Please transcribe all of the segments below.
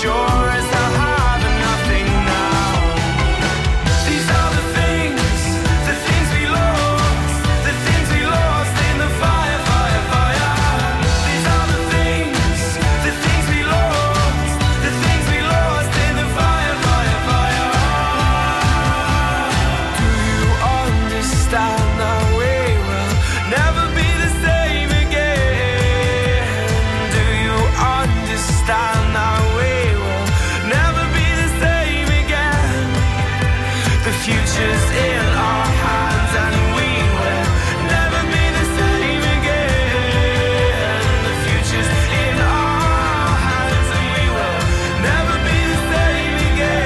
sure as I have nothing now. These are the things we lost, the things we lost in the fire, fire, fire. These are the things we lost, the things we lost in the fire, fire, fire. Do you understand that we will never be the same again? Do you understand that we will never be the same again? The future's in our hands and we will never be the same again. The future's in our hands and we will never be the same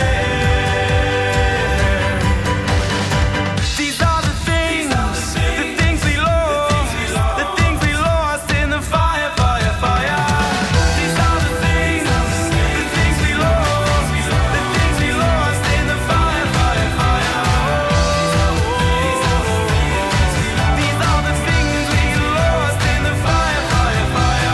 again. These are the things we lost, the things we lost in the fire, fire, fire. These are the things we lost, the things we lost in the fire, fire, fire. These are the things we lost in the fire, fire, fire.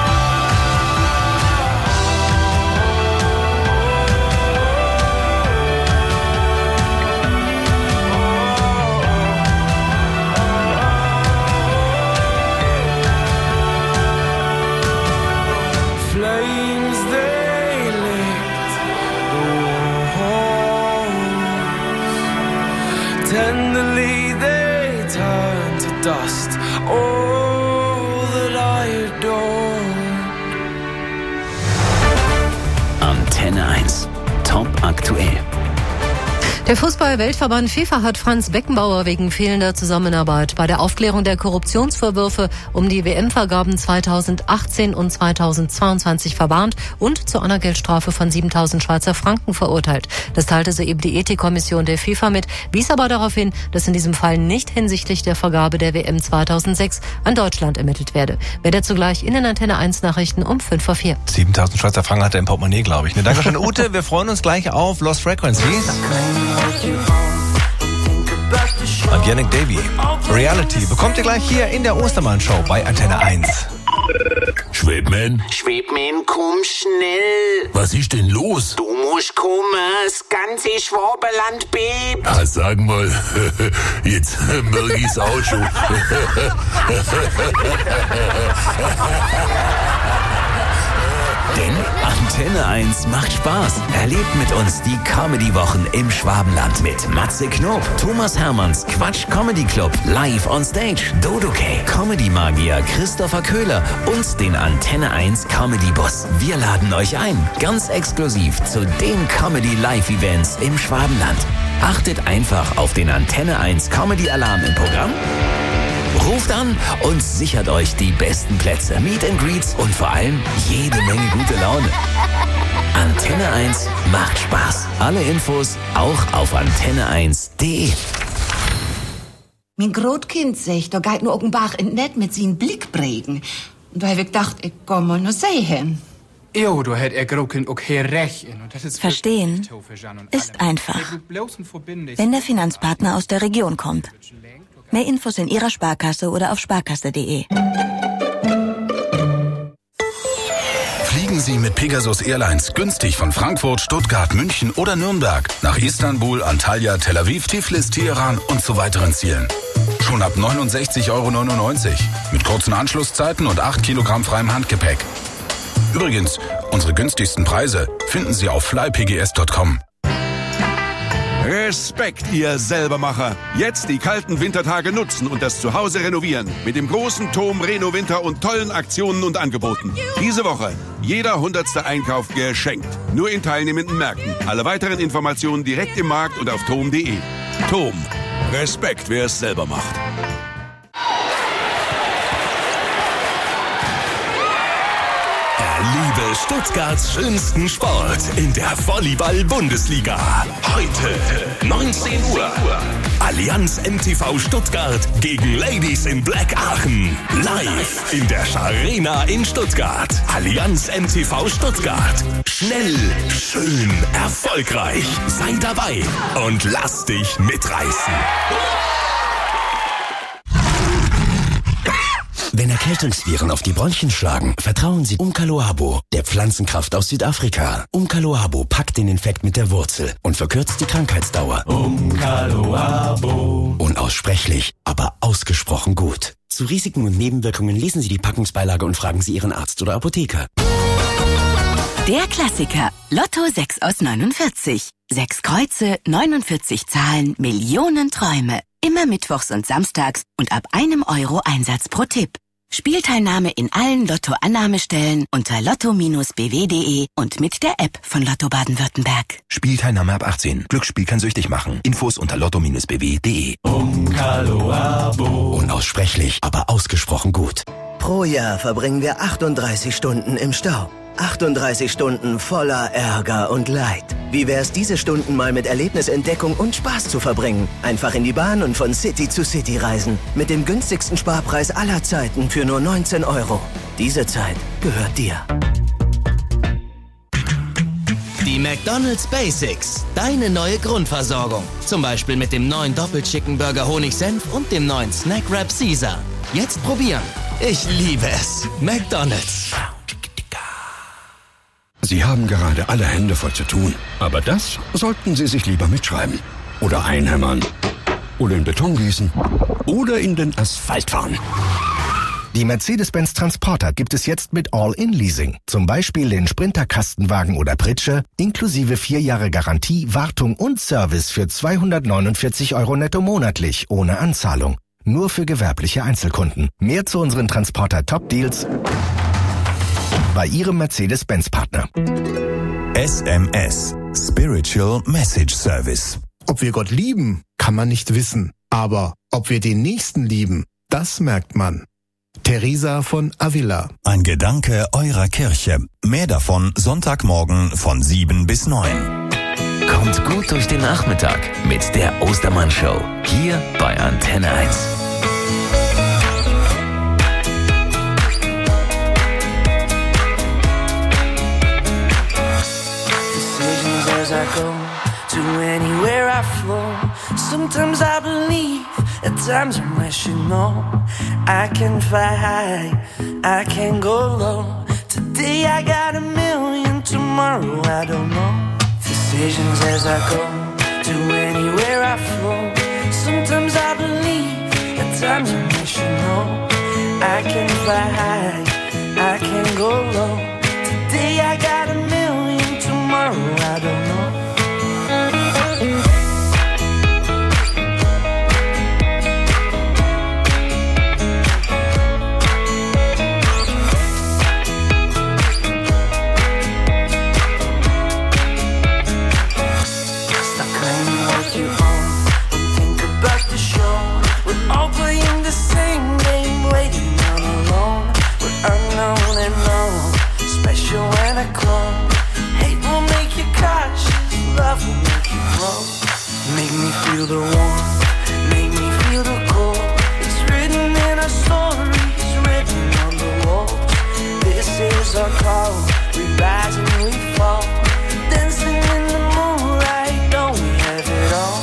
Flames they licked the walls, tenderly they turned to dust all that I adored. Antenne 1. Top aktuell. Der Fußball-Weltverband FIFA hat Franz Beckenbauer wegen fehlender Zusammenarbeit bei der Aufklärung der Korruptionsvorwürfe um die WM-Vergaben 2018 und 2022 verwarnt und zu einer Geldstrafe von 7.000 Schweizer Franken verurteilt. Das teilte soeben die Ethikkommission der FIFA mit, wies aber darauf hin, dass in diesem Fall nicht hinsichtlich der Vergabe der WM 2006 an Deutschland ermittelt werde. Mehr dazu gleich in den Antenne 1 Nachrichten um 5:04. 7.000 Schweizer Franken hat er im Portemonnaie, glaube ich. Ne, danke schön, Ute. Wir freuen uns gleich auf Lost Frequencies. Und Yannick Davy. Reality bekommt ihr gleich hier in der Ostermann-Show bei Antenne 1. Schwebman, Komm schnell. was ist denn los? Du musst kommen, das ganze Schwabenland bebt. Ah, sag mal, jetzt merk ich's auch schon. Denn Antenne 1 macht Spaß. Erlebt mit uns die Comedy-Wochen im Schwabenland mit Matze Knob, Thomas Hermanns Quatsch Comedy Club, live on stage, Dodo K, Comedy-Magier Christopher Köhler und den Antenne 1 Comedy-Bus. Wir laden euch ein, ganz exklusiv zu den Comedy-Live-Events im Schwabenland. Achtet einfach auf den Antenne 1 Comedy-Alarm im Programm. Ruft an und sichert euch die besten Plätze, Meet and Greets und vor allem jede Menge gute Laune. Antenne 1 macht Spaß. Alle Infos auch auf antenne1.de. Mein Grotkind sagt, da geht nur offenbar nicht mit seinen Blick prägen. Und da hab ich gedacht, ich komm mal noch sehen. Jo, du hätt Grotkind auch hier recht. Verstehen ist einfach, wenn der Finanzpartner aus der Region kommt. Mehr Infos in Ihrer Sparkasse oder auf sparkasse.de. Fliegen Sie mit Pegasus Airlines günstig von Frankfurt, Stuttgart, München oder Nürnberg nach Istanbul, Antalya, Tel Aviv, Tiflis, Teheran und zu weiteren Zielen. Schon ab 69,99 € mit kurzen Anschlusszeiten und 8 Kilogramm freiem Handgepäck. Übrigens, unsere günstigsten Preise finden Sie auf flypgs.com. Respekt, ihr Selbermacher. Jetzt die kalten Wintertage nutzen und das Zuhause renovieren. Mit dem großen TOM Reno Winter und tollen Aktionen und Angeboten. Diese Woche jeder 100. Einkauf geschenkt. Nur in teilnehmenden Märkten. Alle weiteren Informationen direkt im Markt und auf tom.de. TOM. Respekt, wer es selber macht. Liebe Stuttgarts schönsten Sport in der Volleyball-Bundesliga. Heute 19 Uhr. Allianz MTV Stuttgart gegen Ladies in Black Aachen. Live in der Scharena in Stuttgart. Allianz MTV Stuttgart. Schnell, schön, erfolgreich. Sei dabei und lass dich mitreißen. Wenn Erkältungsviren auf die Bronchien schlagen, vertrauen Sie Umkaloabo, der Pflanzenkraft aus Südafrika. Umkaloabo packt den Infekt mit der Wurzel und verkürzt die Krankheitsdauer. Umkaloabo. Unaussprechlich, aber ausgesprochen gut. Zu Risiken und Nebenwirkungen lesen Sie die Packungsbeilage und fragen Sie Ihren Arzt oder Apotheker. Der Klassiker. Lotto 6 aus 49. 6 Kreuze, 49 Zahlen, Millionen Träume. Immer mittwochs und samstags und ab €1 Einsatz pro Tipp. Spielteilnahme in allen Lotto-Annahmestellen unter lotto-bw.de und mit der App von Lotto Baden-Württemberg. Spielteilnahme ab 18. Glücksspiel kann süchtig machen. Infos unter lotto-bw.de. Unaussprechlich, aber ausgesprochen gut. Pro Jahr verbringen wir 38 Stunden im Stau. 38 Stunden voller Ärger und Leid. Wie wär's, diese Stunden mal mit Erlebnisentdeckung und Spaß zu verbringen? Einfach in die Bahn und von City zu City reisen. Mit dem günstigsten Sparpreis aller Zeiten für nur 19 €. Diese Zeit gehört dir. Die McDonald's Basics. Deine neue Grundversorgung. Zum Beispiel mit dem neuen Doppel-Chicken-Burger Honig-Senf und dem neuen Snack-Wrap Caesar. Jetzt probieren. Ich liebe es. McDonald's. Sie haben gerade alle Hände voll zu tun. Aber das sollten Sie sich lieber mitschreiben. Oder einhämmern. Oder in Beton gießen. Oder in den Asphalt fahren. Die Mercedes-Benz Transporter gibt es jetzt mit All-In-Leasing. Zum Beispiel den Sprinter-Kastenwagen oder Pritsche, inklusive 4 Jahre Garantie, Wartung und Service für 249 € netto monatlich, ohne Anzahlung. Nur für gewerbliche Einzelkunden. Mehr zu unseren Transporter-Top-Deals bei Ihrem Mercedes-Benz-Partner. SMS. Spiritual Message Service. Ob wir Gott lieben, kann man nicht wissen. Aber ob wir den Nächsten lieben, das merkt man. Teresa von Avila. Ein Gedanke eurer Kirche. Mehr davon Sonntagmorgen von 7 bis 9. Kommt gut durch den Nachmittag mit der Ostermann-Show. Hier bei Antenne 1. As I go to anywhere I flow, sometimes I believe, at times I'm rational. I can fly high, I can go low. Today I got a million, tomorrow I don't know. Decisions as I go to anywhere I flow. Sometimes I believe, at times I'm rational. I can fly high, I can go low. Today I got a million, tomorrow I don't know. Stop claiming what you own and think about the show. We're all playing the same game, waiting on alone. We're unknown and known, special and a clone. Hate will make you cautious, love will make you grow. Make me feel the warmth, make me feel the cold. It's written in our stories, written on the walls. This is our call, we rise and we fall. Dancing in the moonlight, don't we have it all?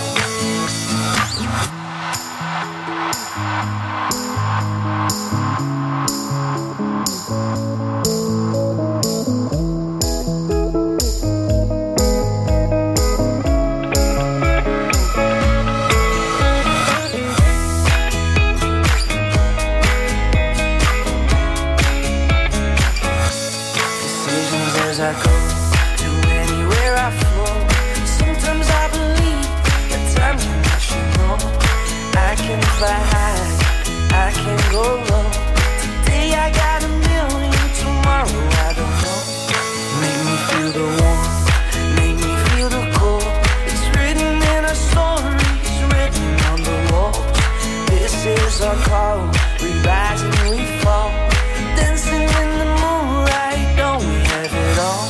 As I go to anywhere I flow, sometimes I believe, at times I'm rational. I can fly high, I can go low. Today I got a million, tomorrow I don't know. Make me feel the warmth, make me feel the cold. It's written in our stories, written on the walls. This is our call, we rise and we fall. Dancing in the moonlight, don't we have it all?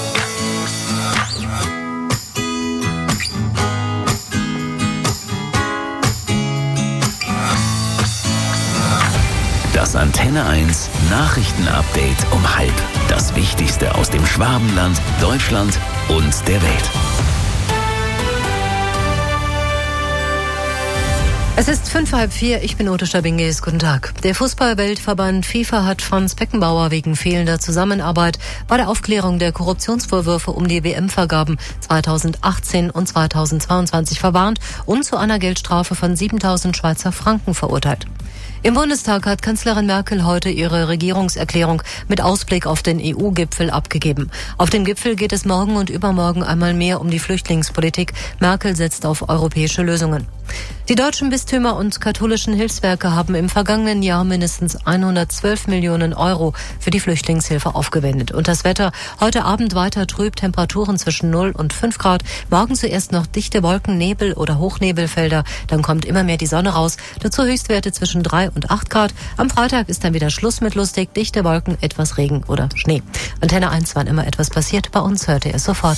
Das Antenne 1 Nachrichtenupdate um 12:30. Das Wichtigste aus dem Schwabenland, Deutschland und der Welt. Es ist 3:05, ich bin Ute Stabingis, guten Tag. Der Fußball-Weltverband FIFA hat Franz Beckenbauer wegen fehlender Zusammenarbeit bei der Aufklärung der Korruptionsvorwürfe um die WM-Vergaben 2018 und 2022 verwarnt und zu einer Geldstrafe von 7.000 Schweizer Franken verurteilt. Im Bundestag hat Kanzlerin Merkel heute ihre Regierungserklärung mit Ausblick auf den EU-Gipfel abgegeben. Auf dem Gipfel geht es morgen und übermorgen einmal mehr um die Flüchtlingspolitik. Merkel setzt auf europäische Lösungen. Die deutschen Bistümer und katholischen Hilfswerke haben im vergangenen Jahr mindestens 112 Millionen Euro für die Flüchtlingshilfe aufgewendet. Und das Wetter heute Abend weiter trüb, Temperaturen zwischen 0 und 5 Grad. Morgen zuerst noch dichte Wolken, Nebel oder Hochnebelfelder. Dann kommt immer mehr die Sonne raus. Dazu Höchstwerte zwischen 3 und 8 Grad. Am Freitag ist dann wieder Schluss mit lustig. Dichte Wolken, etwas Regen oder Schnee. Antenne 1, wann immer etwas passiert, bei uns hört ihr es sofort.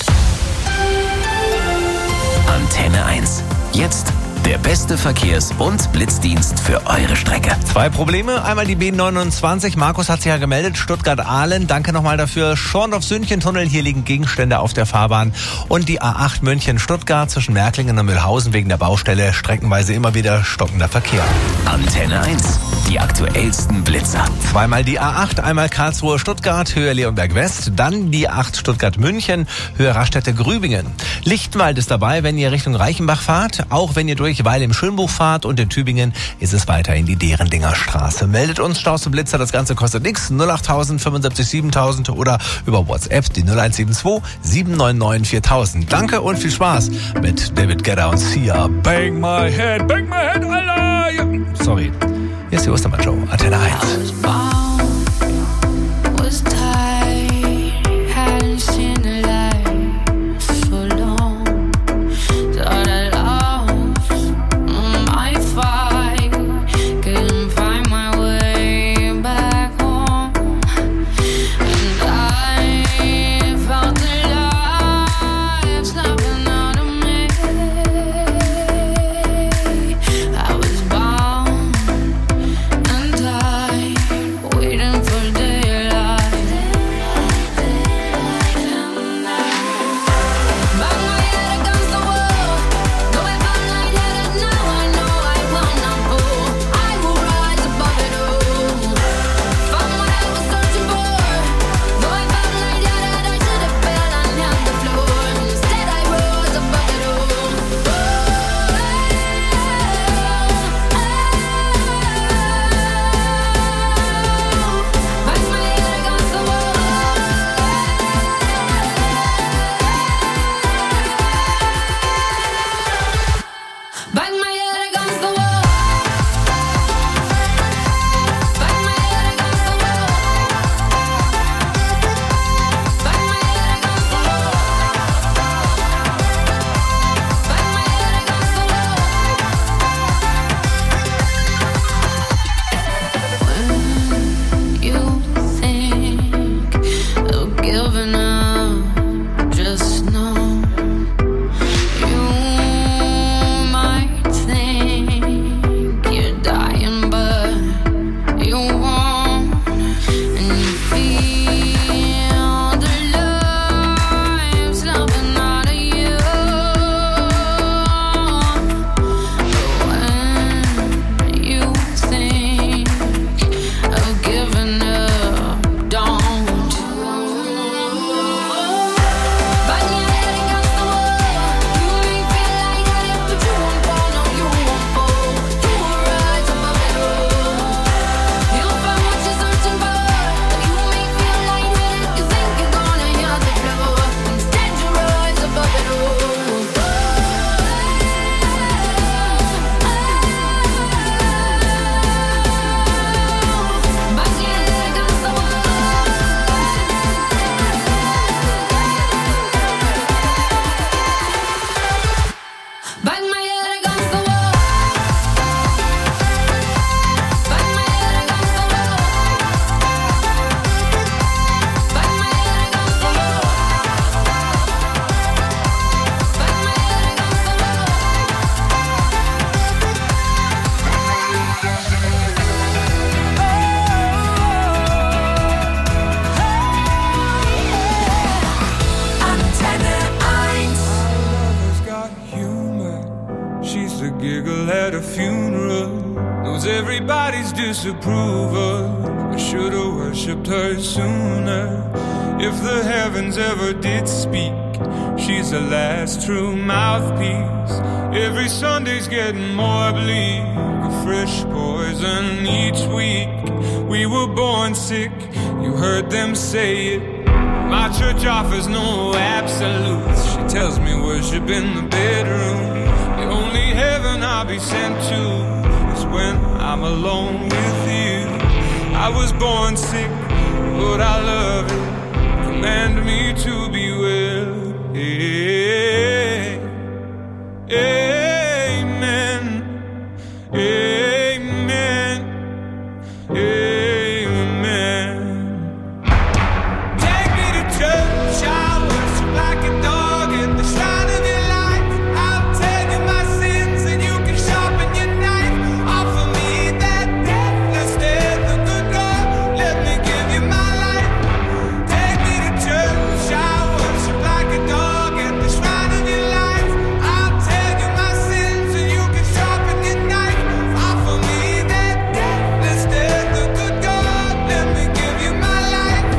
Antenne 1. Jetzt der beste Verkehrs- und Blitzdienst für eure Strecke. 2 Probleme. Einmal die B29. Markus hat sich ja gemeldet. Stuttgart-Ahlen. Danke nochmal dafür. Schorndorf-Sündchen-Tunnel. Hier liegen Gegenstände auf der Fahrbahn. Und die A8 München-Stuttgart zwischen Märklingen und Mühlhausen wegen der Baustelle. Streckenweise immer wieder stockender Verkehr. Antenne 1. Die aktuellsten Blitzer. Zweimal die A8. Einmal Karlsruhe-Stuttgart, Höhe Leonberg-West. Dann die A8 Stuttgart-München, Höhe Raststätte-Grübingen. Lichtenwald ist dabei, wenn ihr Richtung Reichenbach fahrt. Auch wenn ihr durch Weil im Schönbuch fahrt, und in Tübingen ist es weiterhin die Derendinger Straße. Meldet uns Staus und Blitzer, das Ganze kostet nichts. 08000 75 7000 oder über WhatsApp die 0172 799 4000. Danke und viel Spaß mit David Guetta und Sia. Bang my head, Alter! Ja. Sorry, hier ist die Ostermann-Show, Antenne 1. giggle at a funeral, knows everybody's disapproval. I should've worshipped her sooner. If the heavens ever did speak, she's the last true mouthpiece. Every Sunday's getting more bleak, a fresh poison each week. We were born sick, you heard them say it. My church offers no absolutes. She tells me worship in the bedroom. The only heaven I'll be sent to is when I'm alone with you. I was born sick, but I love it. Command me to be well. Hey, amen. Amen. Amen. Take me to church, I worship like a dog at the shrine of your light. I'll tell you my sins and you can sharpen your knife. Offer me that deathless death, the good God, let me give you my life. Take me to church, I worship like a dog at the shrine of your life. I'll tell you my sins and you can sharpen your knife. Offer me that deathless death, the good God, let me give you my life.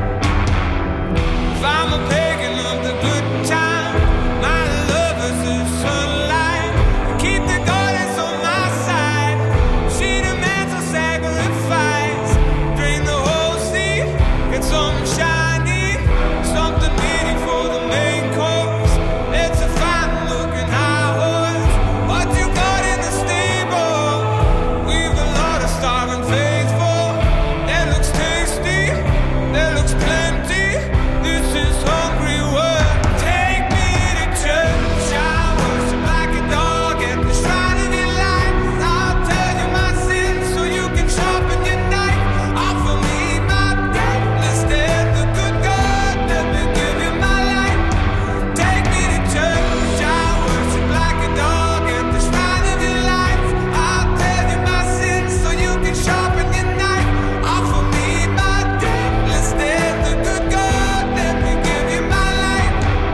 If I'm a pagan of the good time, my love is the sunlight. Keep the goddess on my side. She demands a sacrifice. Drain the whole sea, get something shiny, something meaty for the main course. It's a fine-looking high horse. What you got in the stable? We've a lot of starving faithful. That looks tasty, that looks plenty. This is hungry work. Take me to church, I worship like a dog at the shrine of your life. I'll tell you my sins so you can sharpen your knife. Offer me my deathless death, the good God, let me give you my life. Take me to church, I worship like a dog at the shrine of your life. I'll tell you my sins so you can sharpen your knife. Offer me my deathless death, the good God, let me give you my life.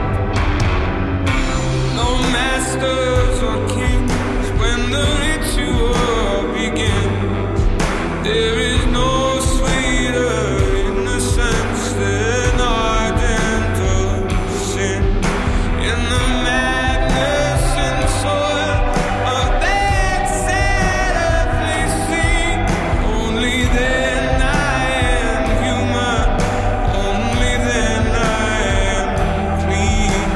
No masters or kings when the ritual begins. There is no sweeter innocence than ardent of sin. In the madness and soil of that sad earthly scene, only then I am human, only then I am clean.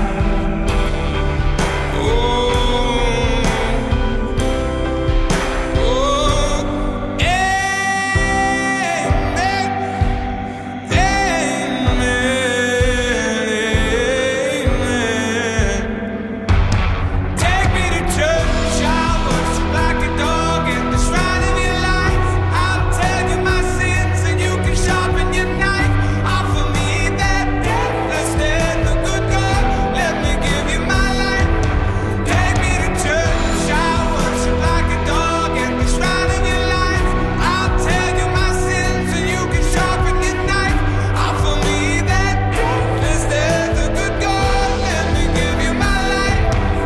Take me to church, I worship like a dog at the shrine of your life. I'll tell you my sins and you can sharpen your knife. Offer me that deathless death, the good God, let me give you my life. Take me to church, I worship like a dog at the shrine of your life. I'll tell you my sins and you can sharpen your knife. Offer me that deathless death, the good God, let me give you my life.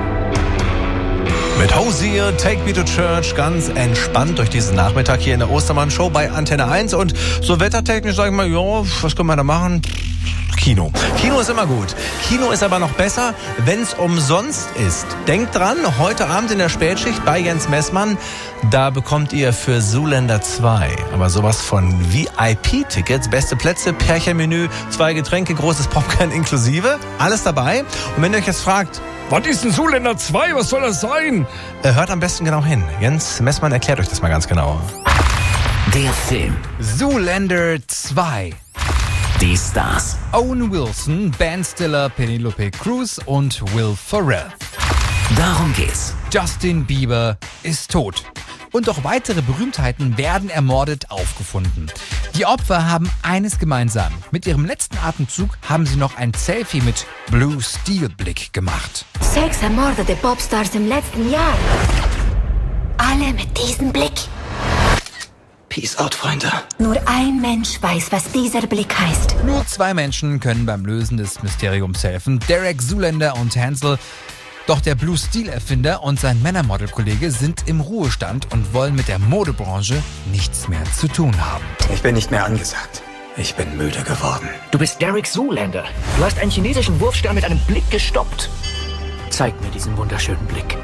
Mit Hosier, Take Me to Church, ganz entspannt durch diesen Nachmittag hier in der Ostermann-Show bei Antenne 1. Und so wettertechnisch sage ich mal, ja, was können wir da machen? Kino. Kino ist immer gut. Kino ist aber noch besser, wenn es umsonst ist. Denkt dran, heute Abend in der Spätschicht bei Jens Messmann, da bekommt ihr für Zoolander 2 aber sowas von VIP-Tickets, beste Plätze, Pärchenmenü, 2 Getränke, großes Popcorn inklusive, alles dabei. Und wenn ihr euch jetzt fragt, was ist ein Zoolander 2, was soll das sein? Hört am besten genau hin. Jens Messmann erklärt euch das mal ganz genau. Der Film. Zoolander 2. Die Stars. Owen Wilson, Ben Stiller, Penelope Cruz und Will Ferrell. Darum geht's. Justin Bieber ist tot. Und auch weitere Berühmtheiten werden ermordet aufgefunden. Die Opfer haben eines gemeinsam. Mit ihrem letzten Atemzug haben sie noch ein Selfie mit Blue Steel Blick gemacht. 6 ermordete Popstars im letzten Jahr. Alle mit diesem Blick. Peace out, Freunde. Nur ein Mensch weiß, was dieser Blick heißt. Nur 2 Menschen können beim Lösen des Mysteriums helfen. Derek Zoolander und Hansel. Doch der Blue Steel-Erfinder und sein Männermodel-Kollege sind im Ruhestand und wollen mit der Modebranche nichts mehr zu tun haben. Ich bin nicht mehr angesagt. Ich bin müde geworden. Du bist Derek Zoolander. Du hast einen chinesischen Wurfstern mit einem Blick gestoppt. Zeig mir diesen wunderschönen Blick.